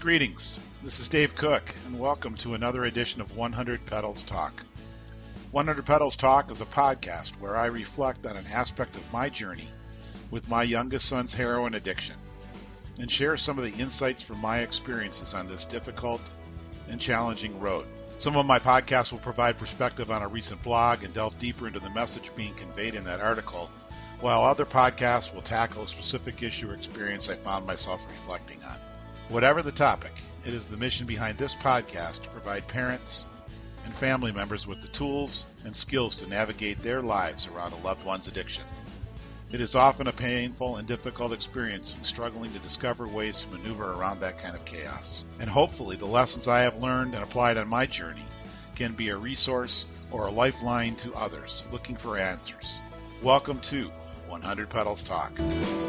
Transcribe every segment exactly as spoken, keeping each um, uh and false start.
Greetings, this is Dave Cook, and welcome to another edition of one hundred Pedals Talk. one hundred Pedals Talk is a podcast where I reflect on an aspect of my journey with my youngest son's heroin addiction, and share some of the insights from my experiences on this difficult and challenging road. Some of my podcasts will provide perspective on a recent blog and delve deeper into the message being conveyed in that article, while other podcasts will tackle a specific issue or experience I found myself reflecting on. Whatever the topic, it is the mission behind this podcast to provide parents and family members with the tools and skills to navigate their lives around a loved one's addiction. It is often a painful and difficult experience in struggling to discover ways to maneuver around that kind of chaos. And hopefully the lessons I have learned and applied on my journey can be a resource or a lifeline to others looking for answers. Welcome to one hundred Pedals Talk.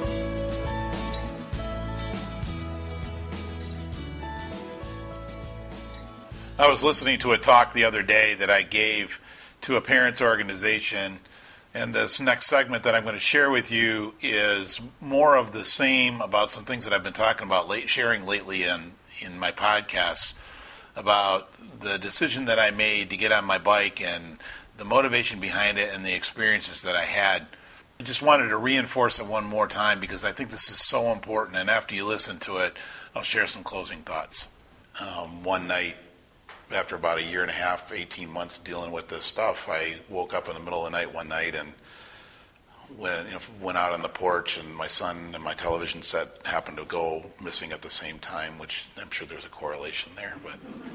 I was listening to a talk the other day that I gave to a parents' organization, and this next segment that I'm going to share with you is more of the same about some things that I've been talking about, late, sharing lately in, in my podcasts about the decision that I made to get on my bike and the motivation behind it and the experiences that I had. I just wanted to reinforce it one more time because I think this is so important, and after you listen to it, I'll share some closing thoughts. Um, one night, after about a year and a half, eighteen months dealing with this stuff, I woke up in the middle of the night one night and went, you know, went out on the porch, and my son and my television set happened to go missing at the same time, which I'm sure there's a correlation there. But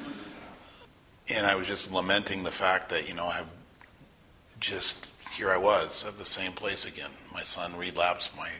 and I was just lamenting the fact that, you know, I've just, here I was at the same place again. My son relapsed, my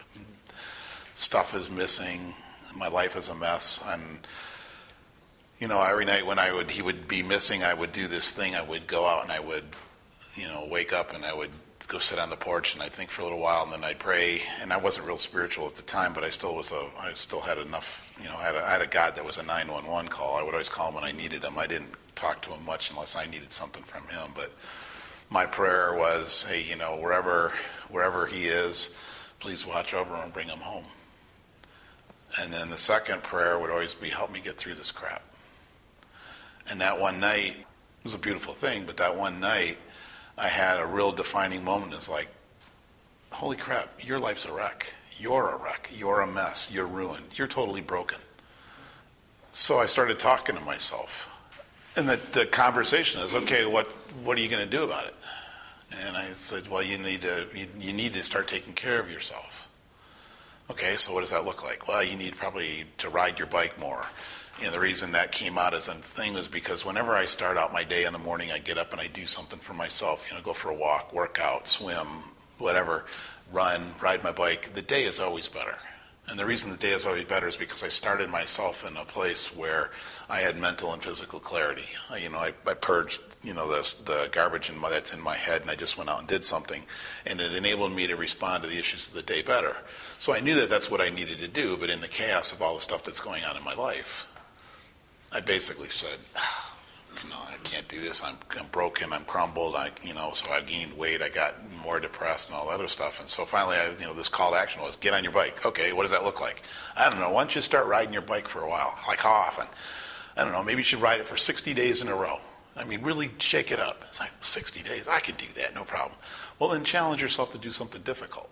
stuff is missing, my life is a mess. I'm You know, every night when I would, he would be missing, I would do this thing. I would go out and I would, you know, wake up and I would go sit on the porch and I'd think for a little while and then I'd pray. And I wasn't real spiritual at the time, but I still was a, I still had enough, you know, I had a, I had a God that was a nine one one call. I would always call him when I needed him. I didn't talk to him much unless I needed something from him. But my prayer was, hey, you know, wherever, wherever he is, please watch over him and bring him home. And then the second prayer would always be, help me get through this crap. And that one night, it was a beautiful thing, but that one night, I had a real defining moment. It's like, holy crap, your life's a wreck. You're a wreck. You're a mess. You're ruined. You're totally broken. So I started talking to myself. And the, the conversation is, okay, what what are you going to do about it? And I said, well, you need to you, you need to start taking care of yourself. Okay, so what does that look like? Well, you need probably to ride your bike more. And the reason that came out as a thing was because whenever I start out my day in the morning, I get up and I do something for myself, you know, go for a walk, work out, swim, whatever, run, ride my bike. The day is always better. And the reason the day is always better is because I started myself in a place where I had mental and physical clarity. I, you know, I, I purged, you know, the, the garbage in my, that's in my head, and I just went out and did something. And it enabled me to respond to the issues of the day better. So I knew that that's what I needed to do, but in the chaos of all the stuff that's going on in my life, I basically said, you know, I can't do this. I'm, I'm broken. I'm crumbled. I, you know, so I gained weight. I got more depressed and all that other stuff. And so finally, I, you know, this call to action was, get on your bike. Okay, what does that look like? I don't know. Why don't you start riding your bike for a while? Like how often? I don't know. Maybe you should ride it for sixty days in a row. I mean, really shake it up. It's like, sixty days? I could do that, no problem. Well, then challenge yourself to do something difficult.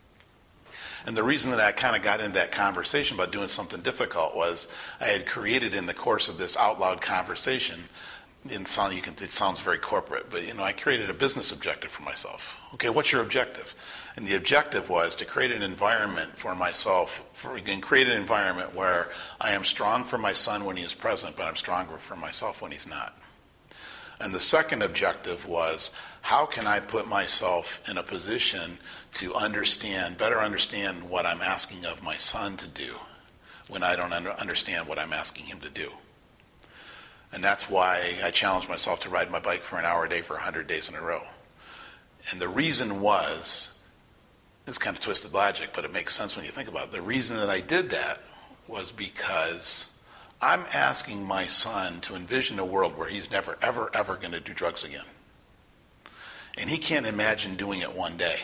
And the reason that I kind of got into that conversation about doing something difficult was I had created in the course of this out loud conversation, in sound, you can, it sounds very corporate, but you know, I created a business objective for myself. Okay, what's your objective? And the objective was to create an environment for myself, for, and create an environment where I am strong for my son when he is present, but I'm stronger for myself when he's not. And the second objective was, how can I put myself in a position to understand, better understand what I'm asking of my son to do when I don't under, understand what I'm asking him to do. And that's why I challenged myself to ride my bike for an hour a day for one hundred days in a row. And the reason was, it's kind of twisted logic, but it makes sense when you think about it. The reason that I did that was because I'm asking my son to envision a world where he's never, ever, ever going to do drugs again. And he can't imagine doing it one day.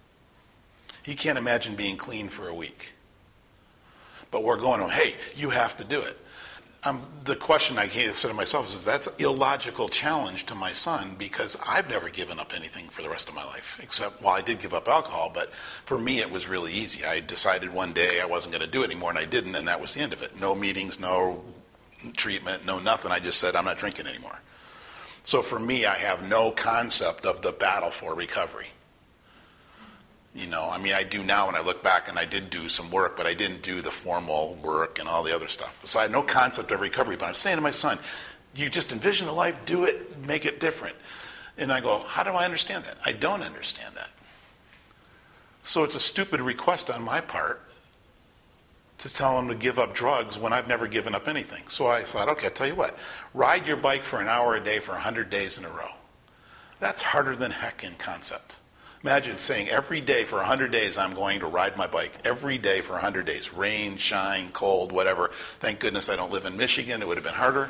He can't imagine being clean for a week. But we're going, hey, you have to do it. Um, the question I said to myself is, that's an illogical challenge to my son, because I've never given up anything for the rest of my life, except, well, I did give up alcohol, but for me it was really easy. I decided one day I wasn't going to do it anymore, and I didn't, and that was the end of it. No meetings, no treatment, no nothing. I just said, I'm not drinking anymore. So for me, I have no concept of the battle for recovery. You know, I mean, I do now when I look back, and I did do some work, but I didn't do the formal work and all the other stuff. So I had no concept of recovery, but I'm saying to my son, you just envision a life, do it, make it different. And I go, how do I understand that? I don't understand that. So it's a stupid request on my part to tell him to give up drugs when I've never given up anything. So I thought, okay, I'll tell you what, ride your bike for an hour a day for one hundred days in a row. That's harder than heck in concept. Imagine saying every day for one hundred days I'm going to ride my bike. Every day for one hundred days. Rain, shine, cold, whatever. Thank goodness I don't live in Michigan. It would have been harder.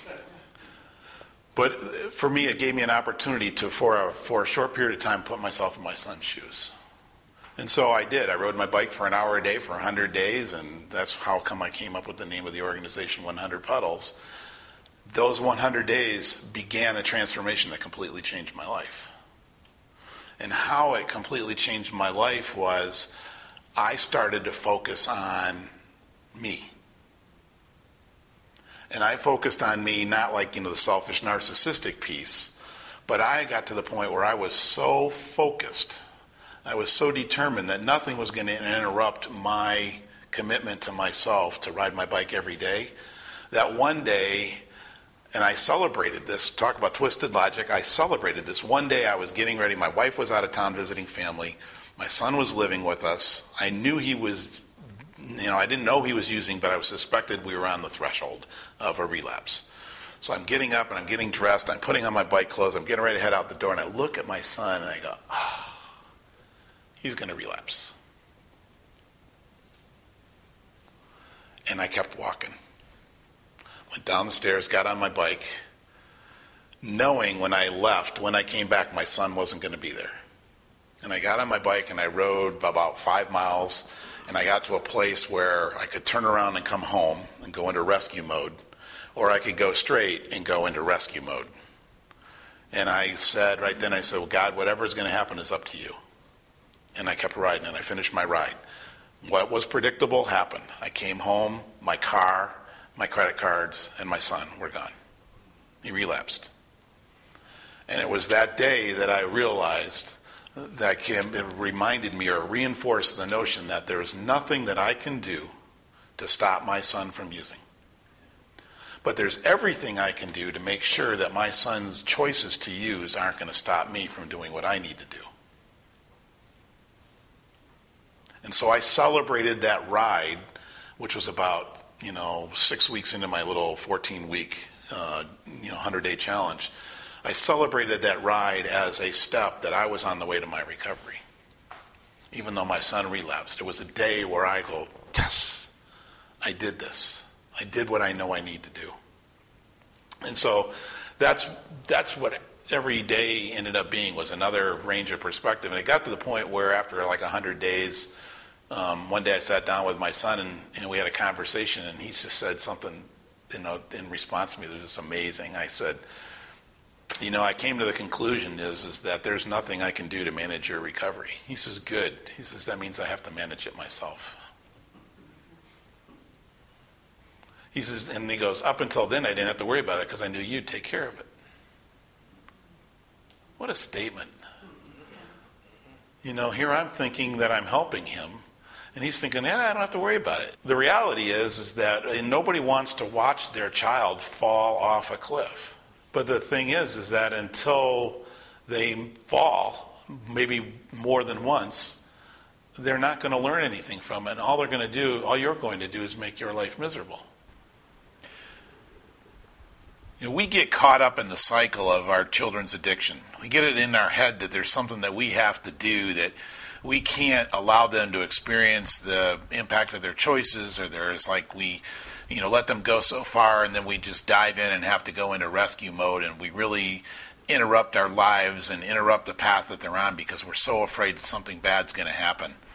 But for me, it gave me an opportunity to, for a, for a short period of time, put myself in my son's shoes. And so I did. I rode my bike for an hour a day for one hundred days, and that's how come I came up with the name of the organization, one hundred Puddles. Those one hundred days began a transformation that completely changed my life. And how it completely changed my life was I started to focus on me. And I focused on me, not like, you know, the selfish, narcissistic piece, but I got to the point where I was so focused, I was so determined that nothing was going to interrupt my commitment to myself to ride my bike every day, that one day, and I celebrated this, talk about twisted logic, I celebrated this. One day I was getting ready, my wife was out of town visiting family, my son was living with us, I knew he was, you know, I didn't know he was using, but I suspected we were on the threshold of a relapse. So I'm getting up and I'm getting dressed, I'm putting on my bike clothes, I'm getting ready to head out the door, and I look at my son and I go, ah, oh, he's going to relapse. And I kept walking. Went down the stairs, got on my bike, knowing when I left, when I came back, my son wasn't going to be there. And I got on my bike and I rode about five miles, and I got to a place where I could turn around and come home and go into rescue mode, or I could go straight and go into rescue mode. And I said, right then, I said, well, God, whatever is going to happen is up to you. And I kept riding, and I finished my ride. What was predictable happened. I came home, my car, my credit cards, and my son were gone. He relapsed. And it was that day that I realized that it reminded me or reinforced the notion that there is nothing that I can do to stop my son from using. But there's everything I can do to make sure that my son's choices to use aren't going to stop me from doing what I need to do. And so I celebrated that ride, which was about, you know, six weeks into my little fourteen-week, uh, you know, hundred-day challenge. I celebrated that ride as a step that I was on the way to my recovery, even though my son relapsed. It was a day where I go, yes, I did this. I did what I know I need to do. And so that's that's what every day ended up being, was another range of perspective. And it got to the point where after like one hundred days, Um, one day I sat down with my son and, and we had a conversation, and he just said something, you know, in response to me that was just amazing. I said, you know, I came to the conclusion is, is that there's nothing I can do to manage your recovery. He says, good. He says, that means I have to manage it myself. He says, and he goes, up until then I didn't have to worry about it because I knew you'd take care of it. What a statement. You know, here I'm thinking that I'm helping him, and he's thinking, yeah, I don't have to worry about it. The reality is, is that nobody wants to watch their child fall off a cliff. But the thing is, is that until they fall, maybe more than once, they're not going to learn anything from it. And all they're going to do, all you're going to do is make your life miserable. You know, we get caught up in the cycle of our children's addiction. We get it in our head that there's something that we have to do, that we can't allow them to experience the impact of their choices, or there's like we, you know, let them go so far and then we just dive in and have to go into rescue mode, and we really interrupt our lives and interrupt the path that they're on because we're so afraid that something bad's going to happen.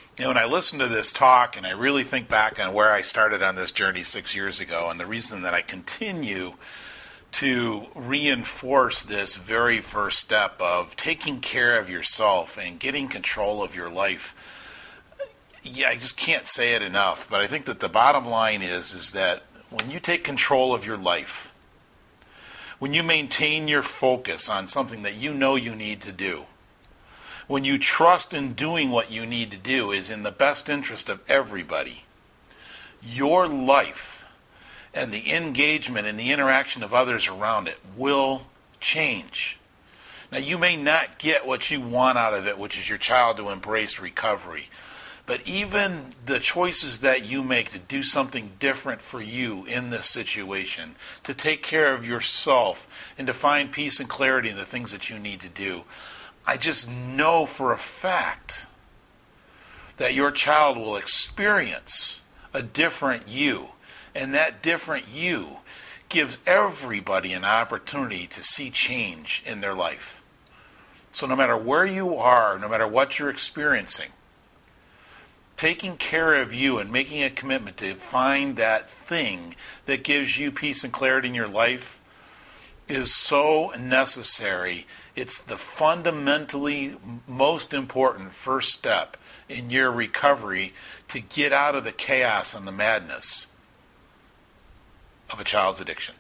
You know, when I listen to this talk and I really think back on where I started on this journey six years ago, and the reason that I continue to reinforce this very first step of taking care of yourself and getting control of your life, yeah, I just can't say it enough. But I think that the bottom line is, is that when you take control of your life, when you maintain your focus on something that you know you need to do, when you trust in doing what you need to do is in the best interest of everybody, your life and the engagement and the interaction of others around it will change. Now, you may not get what you want out of it, which is your child to embrace recovery. But even the choices that you make to do something different for you in this situation, to take care of yourself and to find peace and clarity in the things that you need to do, I just know for a fact that your child will experience a different you. And that different you gives everybody an opportunity to see change in their life. So no matter where you are, no matter what you're experiencing, taking care of you and making a commitment to find that thing that gives you peace and clarity in your life is so necessary. It's the fundamentally most important first step in your recovery to get out of the chaos and the madness of a child's addiction.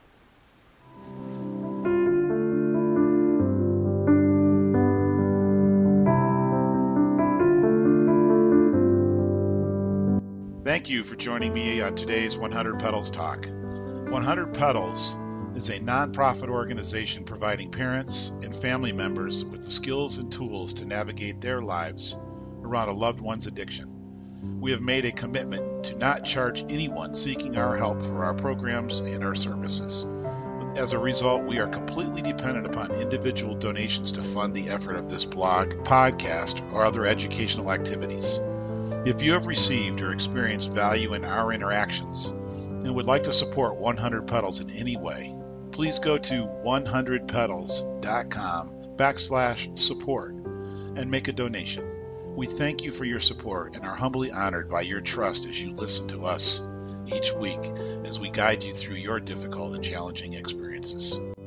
Thank you for joining me on today's one hundred Pedals Talk. one hundred Pedals is a nonprofit organization providing parents and family members with the skills and tools to navigate their lives around a loved one's addiction. We have made a commitment to not charge anyone seeking our help for our programs and our services. As a result, we are completely dependent upon individual donations to fund the effort of this blog, podcast, or other educational activities. If you have received or experienced value in our interactions and would like to support one hundred Pedals in any way, please go to one hundred pedals dot com backslash support and make a donation. We thank you for your support and are humbly honored by your trust as you listen to us each week as we guide you through your difficult and challenging experiences.